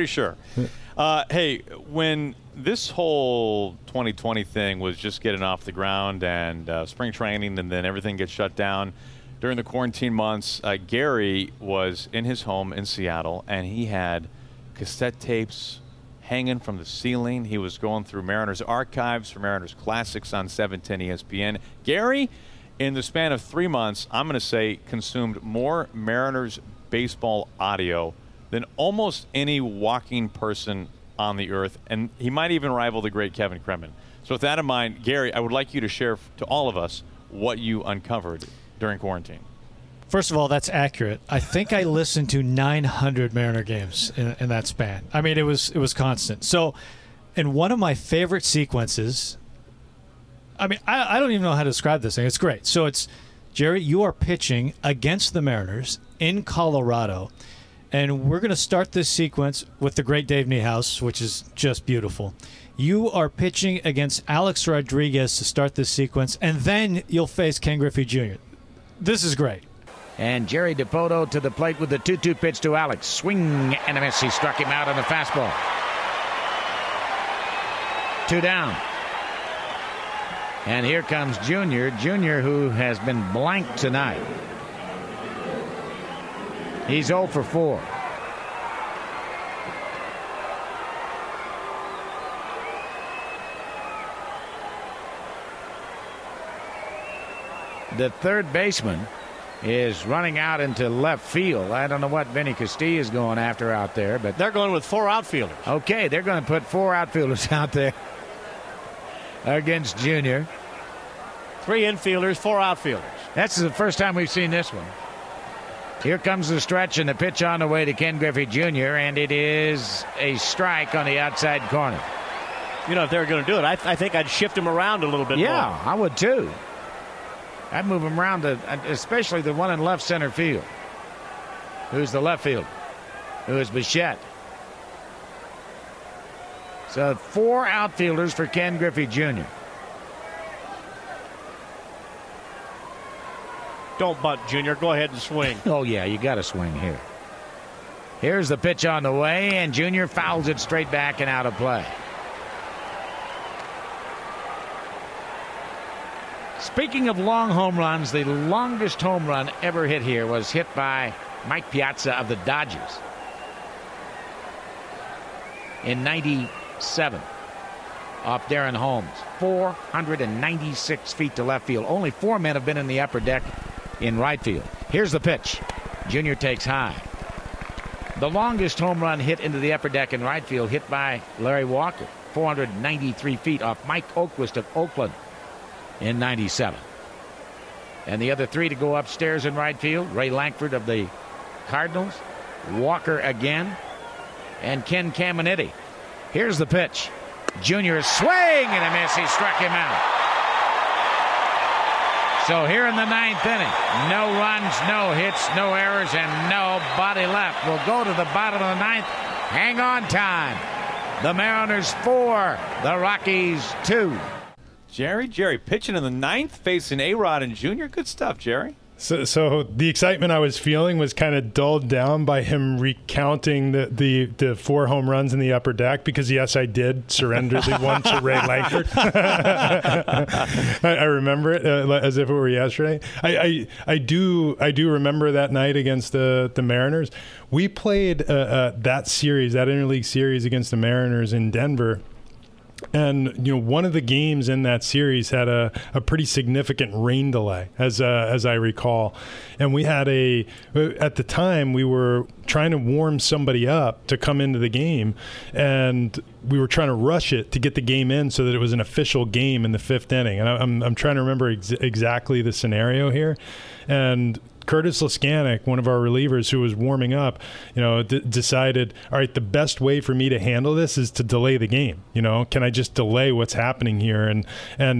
Hey, when this whole 2020 thing was just getting off the ground and spring training, and then everything gets shut down during the quarantine months, Gary was in his home in Seattle, and he had cassette tapes hanging from the ceiling. He was going through Mariners archives for Mariners Classics on 710 ESPN. Gary, in the span of 3 months, I'm going to say, consumed more Mariners baseball audio than almost any walking person on the earth, and he might even rival the great Kevin Kremen. So with that in mind, Gary, I would like you to share to all of us what you uncovered during quarantine. First of all, that's accurate. I think I listened to 900 Mariner games in that span. I mean, it was constant. So in one of my favorite sequences, I mean, I don't even know how to describe this thing. It's great. So it's, Jerry, you are pitching against the Mariners in Colorado, and we're going to start this sequence with the great Dave Niehaus, which is just beautiful. You are pitching against Alex Rodriguez to start this sequence, and then you'll face Ken Griffey Jr. This is great. And Jerry Dipoto to the plate with the 2-2 pitch to Alex. Swing and a miss. He struck him out on the fastball. 2 down. And here comes Junior. Junior, who has been blank tonight. He's 0 for 4. The third baseman is running out into left field. I don't know what Vinny Castilla is going after out there, but they're going with 4 outfielders. Okay, they're going to put 4 outfielders out there against Junior. 3 infielders, 4 outfielders. That's the first time we've seen this one. Here comes the stretch and the pitch on the way to Ken Griffey Jr., and it is a strike on the outside corner. You know, if they were going to do it, I think I'd shift him around a little bit more. Yeah, I would too. I'd move him around, especially the one in left center field. Who's the left fielder? Who is Bichette? So 4 outfielders for Ken Griffey Jr. Don't bunt, Junior. Go ahead and swing. Oh, yeah, you got to swing here. Here's the pitch on the way, and Junior fouls it straight back and out of play. Speaking of long home runs, the longest home run ever hit here was hit by Mike Piazza of the Dodgers in '97 off Darren Holmes. 496 feet to left field. Only 4 men have been in the upper deck in right field. Here's the pitch. Junior takes high. The longest home run hit into the upper deck in right field, hit by Larry Walker. 493 feet off Mike Oakwist of Oakland in '97. And the other 3 to go upstairs in right field, Ray Lankford of the Cardinals, Walker again, and Ken Caminiti. Here's the pitch. Junior swing and a miss. He struck him out. So here in the 9th inning, no runs, no hits, no errors, and nobody left. We'll go to the bottom of the 9th. Hang on time. The Mariners 4, the Rockies 2. Jerry pitching in the 9th, facing A-Rod and Junior. Good stuff, Jerry. So the excitement I was feeling was kind of dulled down by him recounting the 4 home runs in the upper deck, because yes, I did surrender the one to Ray Lankford. I remember it as if it were yesterday. I do remember that night against the Mariners. We played that series, that interleague series against the Mariners in Denver. And one of the games in that series had a pretty significant rain delay, as I recall. And we had at the time we were trying to warm somebody up to come into the game, and we were trying to rush it to get the game in so that it was an official game in the 5th inning. And I'm trying to remember exactly the scenario here. And Curtis Laskanik, one of our relievers who was warming up, decided, all right, the best way for me to handle this is to delay the game. Can I just delay what's happening here? And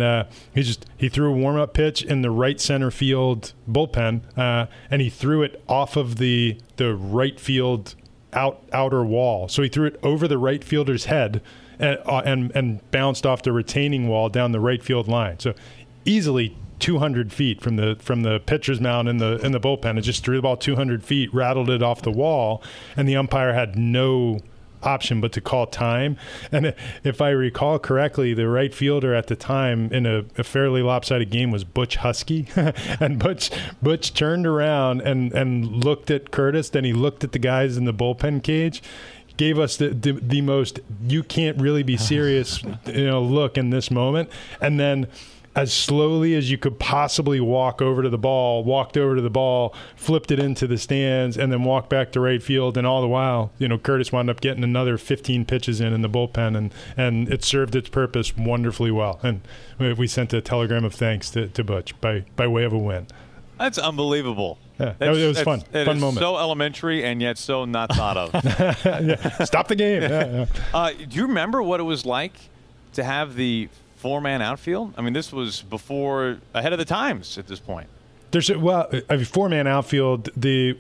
he threw a warm-up pitch in the right center field bullpen, and he threw it off of the right field outer wall. So he threw it over the right fielder's head and bounced off the retaining wall down the right field line. So easily 200 feet from the pitcher's mound in the bullpen. It just threw the ball 200 feet, rattled it off the wall, and the umpire had no option but to call time. And if I recall correctly, the right fielder at the time in a fairly lopsided game was Butch Husky. And Butch turned around and looked at Curtis, then he looked at the guys in the bullpen cage, gave us the most you can't really be serious look in this moment, and then as slowly as you could possibly walked over to the ball, flipped it into the stands, and then walked back to right field. And all the while, Curtis wound up getting another 15 pitches in the bullpen, and it served its purpose wonderfully well. And we sent a telegram of thanks to Butch by way of a win. That's unbelievable. Yeah, it was fun. Fun moment. So elementary and yet so not thought of. Yeah, stop the game. Yeah. Do you remember what it was like to have the 4-man outfield? I mean, this was ahead of the times at this point. There's 4-man outfield.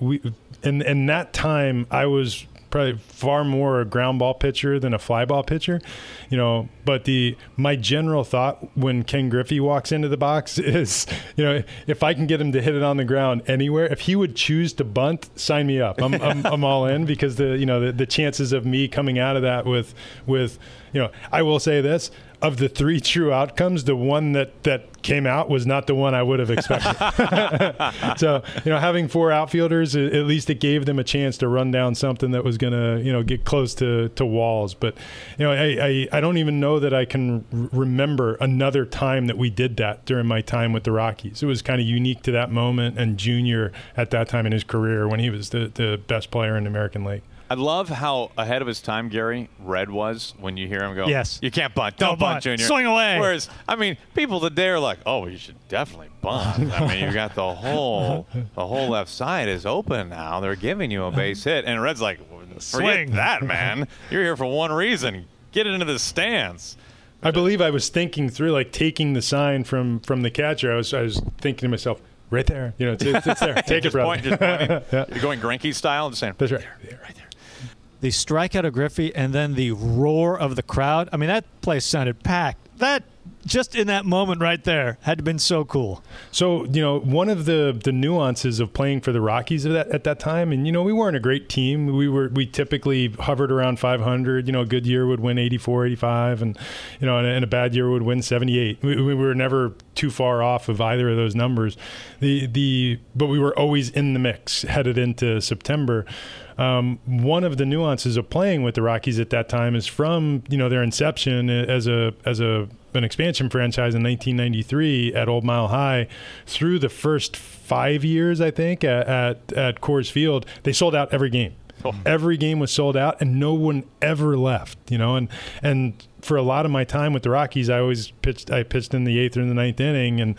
In that time, I was probably far more a ground ball pitcher than a fly ball pitcher, but my general thought when Ken Griffey walks into the box is, if I can get him to hit it on the ground anywhere, if he would choose to bunt, sign me up. I'm all in, because the chances of me coming out of that with I will say this, of the 3 true outcomes, the one that came out was not the one I would have expected. So, having 4 outfielders, at least it gave them a chance to run down something that was going to, get close to walls. But, I don't even know that I can remember another time that we did that during my time with the Rockies. It was kind of unique to that moment, and Junior at that time in his career when he was the best player in the American League. I love how ahead of his time Gary Red was when you hear him go, yes, you can't bunt. Don't bunt, Junior. Swing away. Whereas, people today are like, oh, you should definitely bunt. You got the whole left side is open now. They're giving you a base hit. And Red's like, forget that, man. You're here for one reason. Get it into the stands. I believe I was thinking through, taking the sign from the catcher. I was thinking to myself, right there. It's there. Take it, brother. Just pointing. Yeah. You're going Greinke style and just saying, that's right. There, right there. The strikeout of Griffey and then the roar of the crowd. That place sounded packed. That, just in that moment right there, had been so cool. So, one of the nuances of playing for the Rockies at that time, and, we weren't a great team. We typically hovered around 500. A good year would win 84, 85, and, and a bad year would win 78. We were never too far off of either of those numbers. But we were always in the mix headed into September. One of the nuances of playing with the Rockies at that time is from their inception as an expansion franchise in 1993 at Old Mile High through the first 5 years, I think, at Coors Field. They sold out every game. Oh. Every game was sold out, and no one ever left. And for a lot of my time with the Rockies, I pitched in the 8th or in the 9th inning,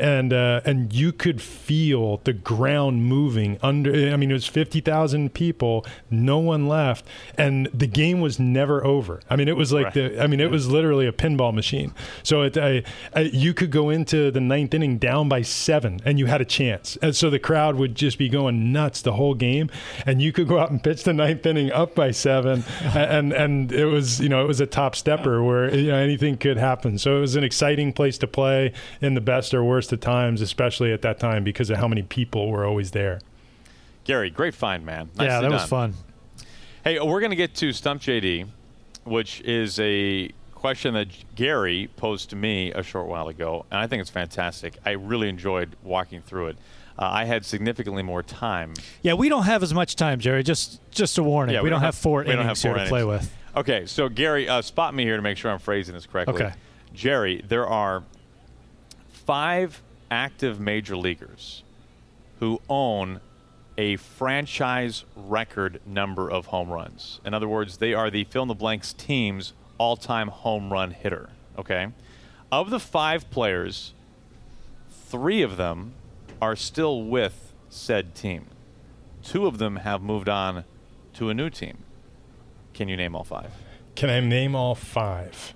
and you could feel the ground moving under. It was 50,000 people, no one left, and the game was never over. It was like it was literally a pinball machine. So you could go into the 9th inning down by 7, and you had a chance. And so the crowd would just be going nuts the whole game, and you could go out and pitch the 9th inning up by 7, and it was it was a top stepper where anything could happen. So it was an exciting place to play in the best or worst of times, especially at that time because of how many people were always there. Gary, great find, man. Nicely that was done. fun. Hey, we're going to get to Stump JD, which is a question that Gary posed to me a short while ago, and I think it's fantastic. I really enjoyed walking through it. I had significantly more time. Yeah, we don't have as much time, Jerry. Just a warning. Yeah, we don't have 4 innings here to play with. Okay, so Gary, spot me here to make sure I'm phrasing this correctly. Okay. Jerry, there are 5 active major leaguers who own a franchise record number of home runs. In other words, they are the fill-in-the-blanks team's all-time home run hitter. Okay? Of the 5 players, 3 of them are still with said team. 2 of them have moved on to a new team. Can you name all 5? Can I name all 5?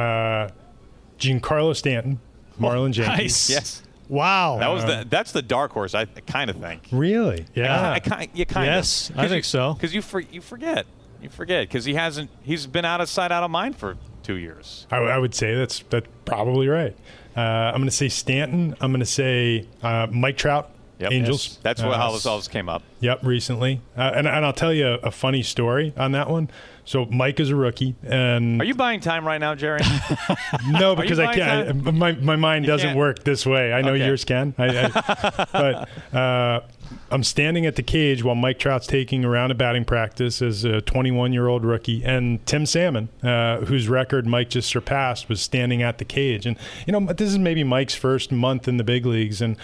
Giancarlo Stanton, Marlins Yankees. Nice. Yes. Wow. That's the dark horse, I kind of think. Really? Yeah. You kind of. Yes, I think so. Because you forget. You forget because he's been out of sight, out of mind for 2 years. I would say that's probably right. I'm going to say Stanton. I'm going to say Mike Trout, Angels. Yes. That's how this all came up. Yep, recently. And I'll tell you a funny story on that one. So Mike is a rookie, and are you buying time right now, Jerry? No, because I can't. My mind doesn't work this way. I know yours can. But I'm standing at the cage while Mike Trout's taking a round of batting practice as a 21-year-old rookie, and Tim Salmon, whose record Mike just surpassed, was standing at the cage. And this is maybe Mike's first month in the big leagues, and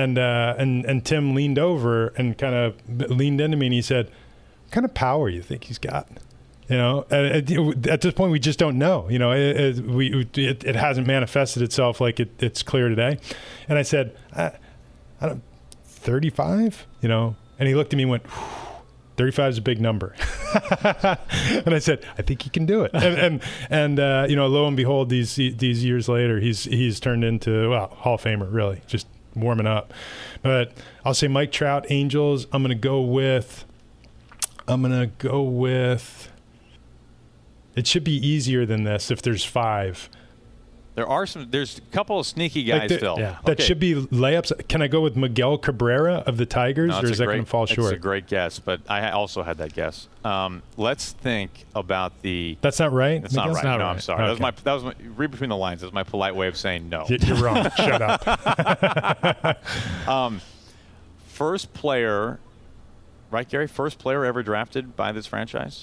Tim leaned over and kind of leaned into me, and he said, "What kind of power you think he's got?" At this point, we just don't know. It hasn't manifested itself like it's clear today. And I said, I don't 35. And he looked at me and went, 35 is a big number. And I said, I think he can do it. And lo and behold, these years later, he's turned into, Hall of Famer, really, just warming up. But I'll say Mike Trout, Angels. I'm going to go with, it should be easier than this if there's 5. There's a couple of sneaky guys still. Yeah. That should be layups. Can I go with Miguel Cabrera of the Tigers, or is that going to fall short? It's a great guess, but I also had that guess. Let's think about the. That's not right. That's not right. No, right. I'm sorry. Okay. That was my read between the lines. That's my polite way of saying no. You're wrong. Shut up. First player, right, Gary? First player ever drafted by this franchise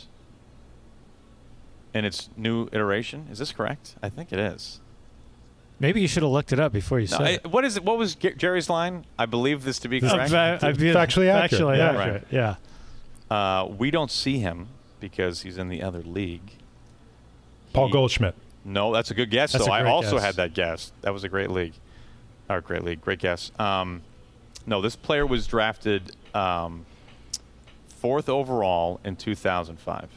in its new iteration. Is this correct? I think it is. Maybe you should have looked it up before you said it. What is it? What was Jerry's line? I believe this to be correct. Factually accurate. Factually Yeah. accurate. Yeah. We don't see him because he's in the other league. Paul Goldschmidt. No, that's a good guess, That's though. a I great also guess. had that guess. That was a great league. Great guess. No, this player was drafted 4th overall in 2005.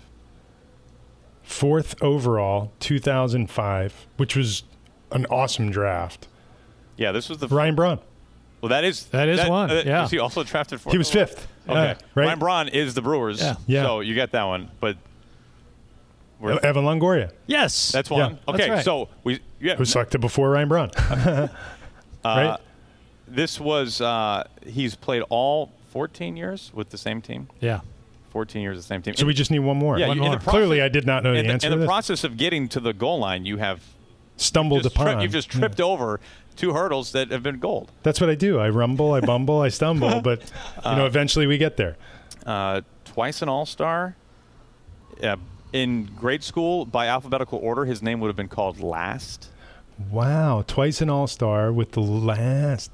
4th overall, 2005, which was an awesome draft. Yeah, this was the Ryan Braun. Well, that is one. Yeah. Was he also drafted 4th? He was 5th. Okay. Right? Ryan Braun is the Brewers. Yeah. So you got that one, but Evan Longoria, Yes. that's one. Yeah. Okay, That's right. so who was selected before Ryan Braun. Right? This was he's played all 14 years with the same team. Yeah. 14 years with the same team. So we just need one more. Yeah, One in the more. process- Clearly, I did not know the answer In to the this. process of getting to the goal line, you have Stumbled upon. you've just tripped over 2 hurdles that have been gold. That's what I do. I rumble, I bumble, I stumble, but eventually we get there. Twice an All-Star. In grade school, by alphabetical order, his name would have been called last. Wow, twice an All-Star with the last.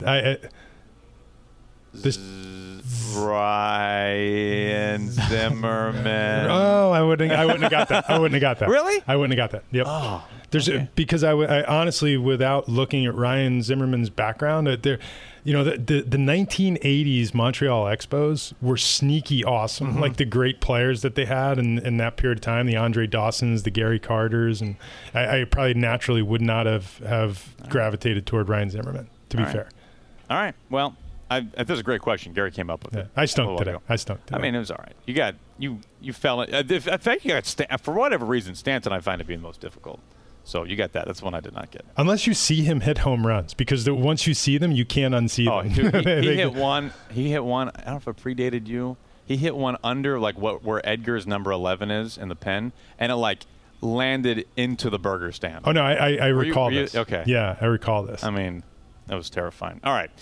Ryan Zimmerman. Oh, I wouldn't have got that. Really? I wouldn't have got that. Yep. Oh, Because I honestly, without looking at Ryan Zimmerman's background, the 1980s Montreal Expos were sneaky awesome. Mm-hmm. Like the great players that they had in that period of time, the Andre Dawsons, the Gary Carters, and I probably naturally would not have gravitated toward Ryan Zimmerman, to be fair. All right. Well, this is a great question. Gary came up with it. I stunk a little today. while ago. I stunk today. I mean, it was all right. You fell in. In fact, you got for whatever reason, Stanton I find to be the most difficult. So you got that. That's one I did not get. Unless you see him hit home runs, because once you see them, you can't unsee them. Dude, he hit one. He hit one. I don't know if it predated you. He hit one under where Edgar's number 11 is in the pen, and it landed into the burger stand. Oh no, I recall this. Okay. Yeah, I recall this. I mean, that was terrifying. All right.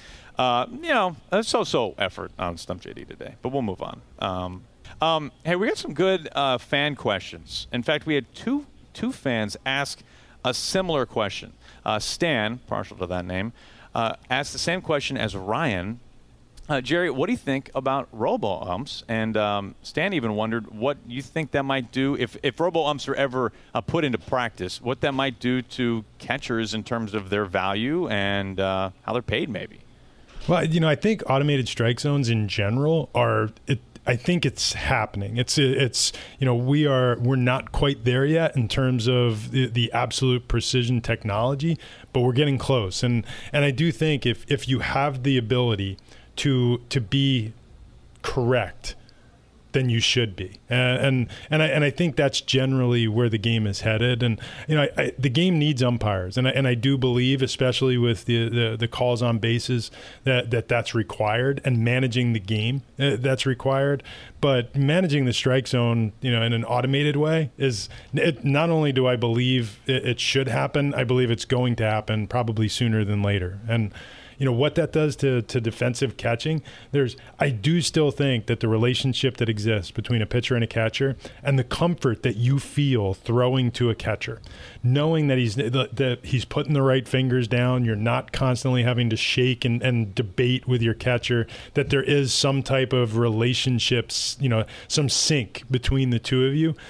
A so-so effort on Stump JD today, but we'll move on. Hey, we got some good fan questions. In fact, we had two fans ask a similar question. Stan, partial to that name, asked the same question as Ryan. Jerry, what do you think about robo-umps? And Stan even wondered what you think that might do if robo-umps are ever put into practice, what that might do to catchers in terms of their value and how they're paid maybe. Well, I think automated strike zones in general I think it's happening. It's we're not quite there yet in terms of the absolute precision technology, but we're getting close. And I do think if you have the ability to be correct, then you should be. And I think that's generally where the game is headed. And the game needs umpires, and I do believe, especially with the calls on bases, that's required, and managing the game that's required. But managing the strike zone, in an automated way not only do I believe it should happen, I believe it's going to happen probably sooner than later. And what that does to defensive catching, I do still think that the relationship that exists between a pitcher and a catcher, and the comfort that you feel throwing to a catcher, knowing that he's putting the right fingers down, you're not constantly having to shake and debate with your catcher, that there is some type of relationships, some sync between the two of you.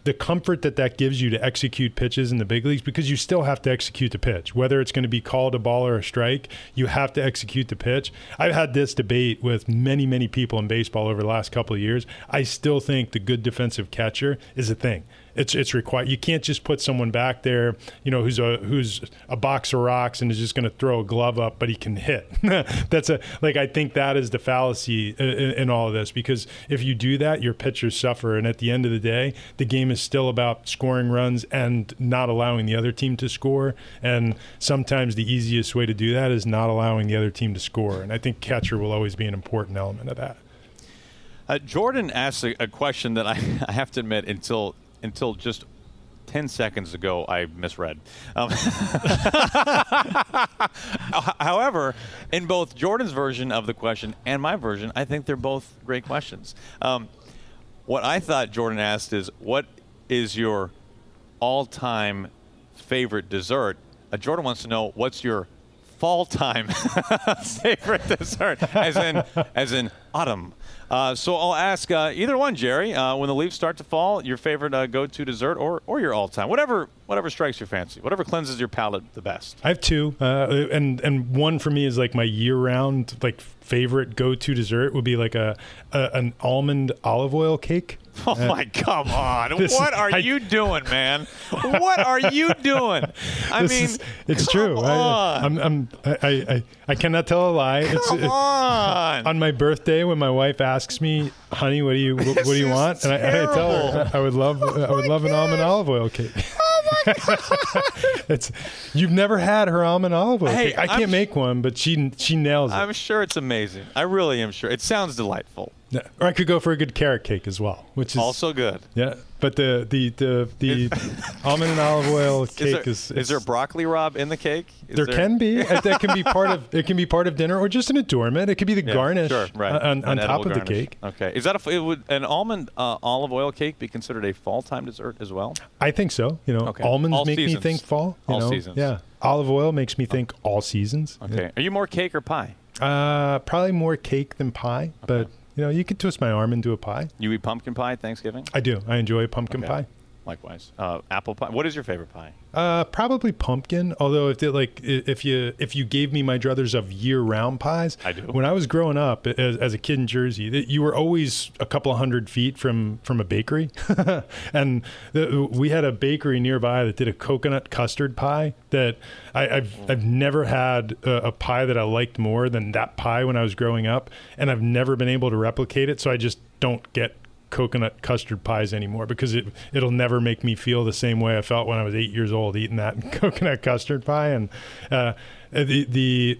the comfort that gives you to execute pitches in the big leagues, because you still have to execute the pitch. Whether it's going to be called a ball or a strike, you have to execute the pitch. I've had this debate with many, many people in baseball over the last couple of years. I still think the good defensive catcher is a thing. It's required. You can't just put someone back there, who's a box of rocks and is just going to throw a glove up, but he can hit. I think that is the fallacy in all of this, because if you do that, your pitchers suffer. And at the end of the day, the game is still about scoring runs and not allowing the other team to score. And sometimes the easiest way to do that is not allowing the other team to score. And I think catcher will always be an important element of that. Jordan asked a question that I have to admit, until just 10 seconds ago, I misread. However, in both Jordan's version of the question and my version, I think they're both great questions. What I thought Jordan asked is, what is your all-time favorite dessert? Jordan wants to know, what's your fall-time favorite dessert, as in autumn. So I'll ask either one, Jerry. When the leaves start to fall, your favorite go-to dessert, or your all-time, whatever strikes your fancy, whatever cleanses your palate the best. I have two, and one for me is like my year-round favorite go-to dessert would be like an almond olive oil cake. Oh my, come on! What are you doing, man? What are you doing? It's true. I cannot tell a lie. Come on! On my birthday, when my wife asks me, "Honey, what do you want?" and I tell her I would love an almond olive oil cake. You've never had her almond olive oil cake. I can't make one, but she nails it. I'm sure it's amazing. I really am sure. It sounds delightful. Yeah. Or I could go for a good carrot cake as well, which is also good. Yeah, but the almond and olive oil cake is there broccoli, Rob, in the cake? There can be. That can be part of. It can be part of dinner, or just an adornment. It could be the garnish on top of the cake. Okay, is that would an almond olive oil cake be considered a fall-time dessert as well? I think so. Almonds all make me think fall. All seasons. Yeah, olive oil makes me think all seasons. Okay, yeah. Are you more cake or pie? Probably more cake than pie, but. You could twist my arm into a pie. You eat pumpkin pie at Thanksgiving? I do. I enjoy pumpkin pie. Likewise. Apple pie. What is your favorite pie? Probably pumpkin. Although if you gave me my druthers of year-round pies, I do. When I was growing up as a kid in Jersey, you were always a couple of 100 feet from a bakery, and we had a bakery nearby that did a coconut custard pie that I've never had a pie that I liked more than that pie when I was growing up, and I've never been able to replicate it. So I just don't get coconut custard pies anymore, because it'll never make me feel the same way I felt when I was 8 years old eating that coconut custard pie. And the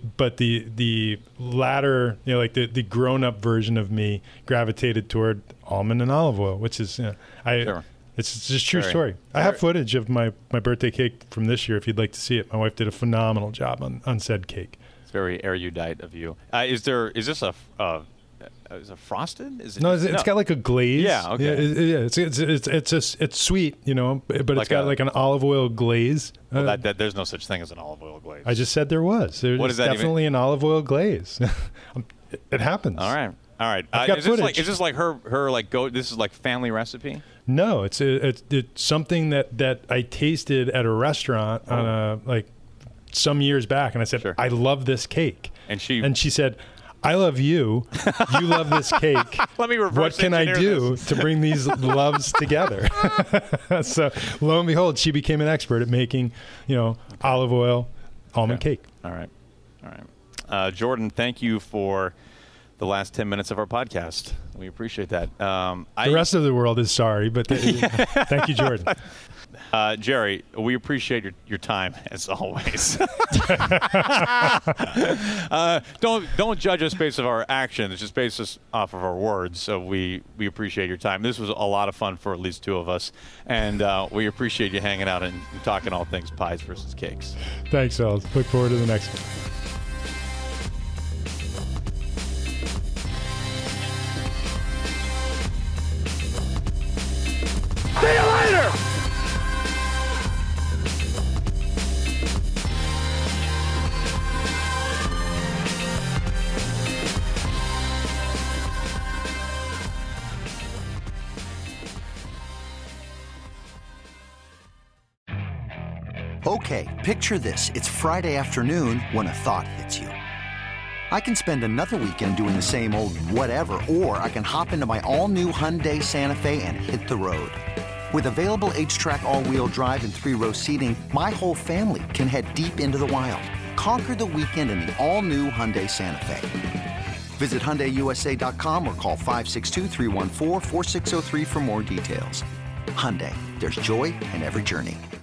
latter, the grown-up version of me gravitated toward almond and olive oil, which is Sure. It's just a true story. I have footage of my birthday cake from this year if you'd like to see it. My wife did a phenomenal job on said cake. It's very erudite of you. Is this a is it frosted? Is it? No, it's got like a glaze. Yeah, okay. Yeah, it's sweet, but it's got like an olive oil glaze. Well, there's no such thing as an olive oil glaze. I just said there was. There's definitely an olive oil glaze. It happens. All right. I've got footage. Is this like her like go? This is like family recipe? No, it's something that I tasted at a restaurant on some years back, and I said, sure. I love this cake, and she said, I love you. You love this cake. Let me reverse What can I do to bring these loves together? So lo and behold, she became an expert at making, olive oil almond cake. All right. Jordan, thank you for the last 10 minutes of our podcast. We appreciate that. The rest of the world is sorry, but thank you, Jordan. Jerry, we appreciate your time as always. Don't judge us based on our actions, just based us off of our words. So we appreciate your time. This was a lot of fun for at least two of us, and we appreciate you hanging out and talking all things pies versus cakes. Thanks, fellas. Look forward to the next one. See you later! Okay, picture this. It's Friday afternoon when a thought hits you. I can spend another weekend doing the same old whatever, or I can hop into my all-new Hyundai Santa Fe and hit the road. With available H-Track all-wheel drive and 3-row seating, my whole family can head deep into the wild. Conquer the weekend in the all-new Hyundai Santa Fe. Visit HyundaiUSA.com or call 562-314-4603 for more details. Hyundai, there's joy in every journey.